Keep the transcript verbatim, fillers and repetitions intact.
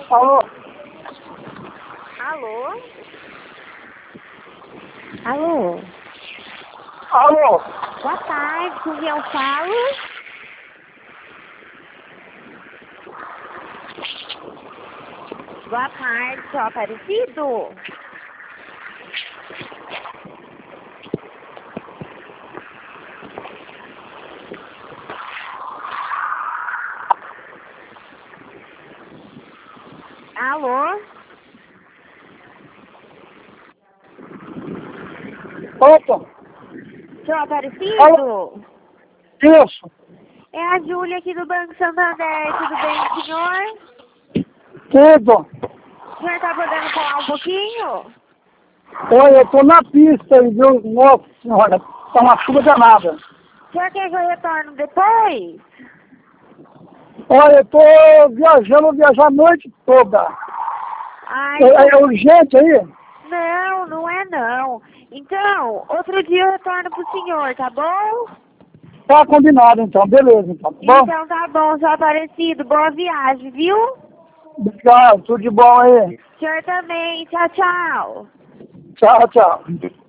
Alô? Alô? Alô? Alô? Boa tarde, com quem eu falo? Boa tarde, seu Aparecido. Alô? Opa! Seu Aparecido? Alô? Isso. É a Júlia aqui do Banco Santander, tudo bem, senhor? Tudo. O senhor tá podendo falar um pouquinho? Oi, eu tô na pista aí, viu? Nossa senhora, tá uma chuva danada. O senhor quer que eu retorno depois? Olha, eu tô viajando, vou viajar a noite toda. Ai, É, então... é urgente aí? Não, não é não. Então, outro dia eu retorno pro senhor, tá bom? Tá combinado então, beleza então. Tá bom? Então tá bom, seu Aparecido. Boa viagem, viu? Obrigado, tudo de bom aí. O senhor também. Tchau, tchau. Tchau, tchau.